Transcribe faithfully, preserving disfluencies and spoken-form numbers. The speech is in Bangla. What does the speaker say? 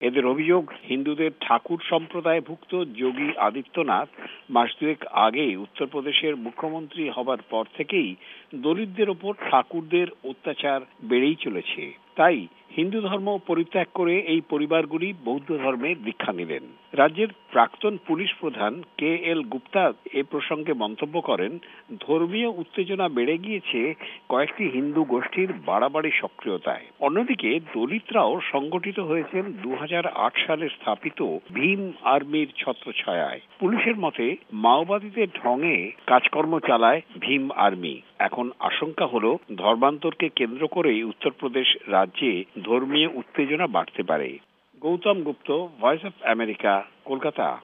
এদের অভিযোগ, হিন্দুদের ঠাকুর সম্প্রদায়ভুক্ত যোগী আদিত্যনাথ মাস দুয়েক আগে উত্তরপ্রদেশের মুখ্যমন্ত্রী হবার পর থেকেই দলিতদের ওপর ঠাকুরদের অত্যাচার বেড়েই চলেছে। তাই হিন্দু ধর্ম পরিত্যাগ করে এই পরিবারগুলি বৌদ্ধ ধর্মে দীক্ষা নিলেন। রাজ্যের প্রাক্তন পুলিশ প্রধান কে এল গুপ্তা এ প্রসঙ্গে মন্তব্য করেন, ধর্মীয় উত্তেজনা বেড়ে গিয়েছে কয়েকটি হিন্দু গোষ্ঠীর বাড়াবাড়ি সক্রিয়তায়। অন্যদিকে দলিতরাও সংগঠিত হয়েছেন দু হাজার আট সালে স্থাপিত ভীম আর্মির ছত্রছায়ায়। পুলিশের মতে মাওবাদীদের ঢঙে কাজকর্ম চালায় ভীম আর্মি। এখন আশঙ্কা হলো ধর্মান্তরকে কেন্দ্র করেই উত্তরপ্রদেশ রাজ্যে ধর্মীয় উত্তেজনা বাড়তে পারে। Gautam Gupta, voice of America, Kolkata.